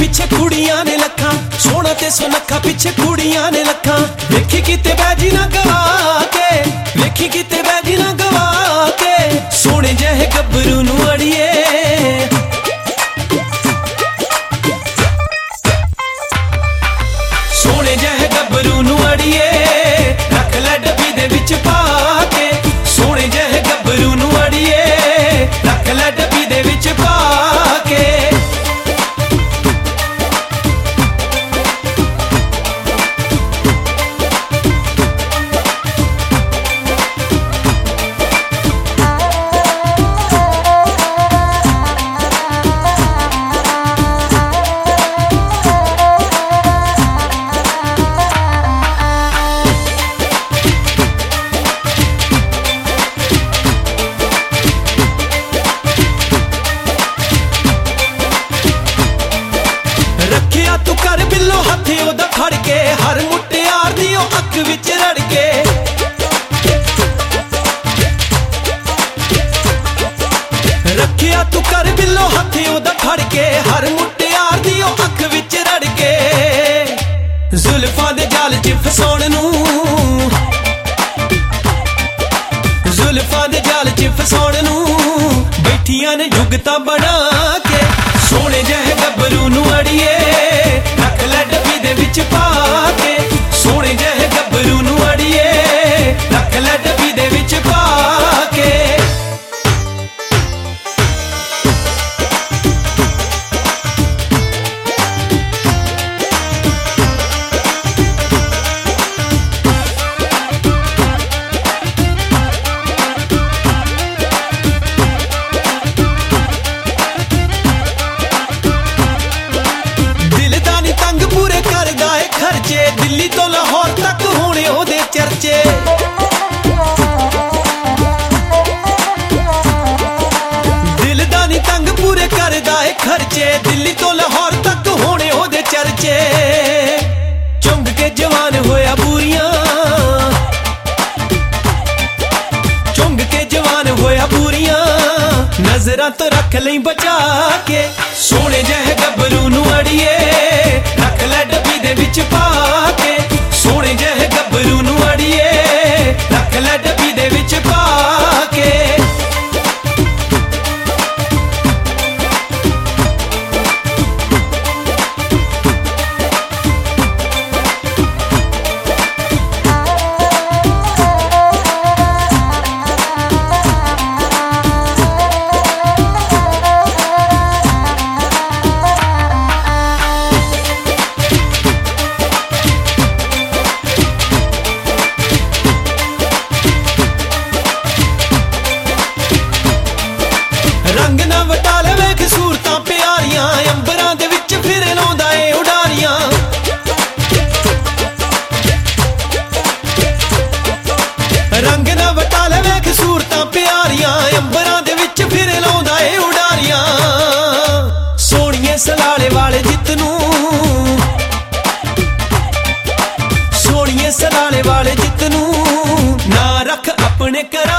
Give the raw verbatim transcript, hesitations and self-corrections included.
पिछे कुड़ियां ने लखा, सोना ते सुनखा पिछे कुड़ियां ने लखा। वेखी किते बैजी ना गवा के, वेखी किते बैजी ना गवा के, सोने जहे गब्बरू नू अड़िए। सोने जहे गब्बरू नू अड़िए, रख लै डब्बी दे विच पा के। सोने जहे गब्बरू नू अड़िए, रख लै डब्बी दे विच पा के। रखिया तू कर बिल्लो हथे ओदा फड़ के, हर मुटियार दी ओ अख विच रड़ के। रखिया तू कर बिल्लो हथे ओदा फड़ के, हर मुटियार दी ओ अख विच रड़ के। जुल्फां दे जाल च फसाउण नूं, जुल्फां दे जाल च फसाउण नूं, बैठियां ने जुगतां बना के। सोने जहे गब्बरू नू अड़िए, रख लै डब्बी दे विच पा के। सोने जहे गब्बरू नू अड़िए, रख लै डब्बी दे विच पा के। दिल्ली तो लाहौर तक होने ओदे चर्चे। दिल दा नी तंग पूरे करदा ए खर्चे, दिल्ली तो लाहौर तक होने ओदे चर्चे। चुंग के जवान होया बूरियां, चुंग के जवान होया बूरियां, नजरां तो रख लई बचा के। सोने जहे गब्बरू नू अड़िए, रख लै डब्बी दे विच पा के। सोने जहे गब्बरू नू अड़िए, रख लै डब्बी दे विच पा के। रंग ना वटाले वेख सूरतां प्यारियां, अंबरां दे विच फिर लाउंदा ए उडारियां। रंग ना वटाले वेख सूरतां प्यारियां, अंबरां दे विच फिर लाउंदा ए उडारियां। सोहणिए सलाले वाले जित नूं, सोहणिए सलाले वाले जित नूं, ना रख अपने करा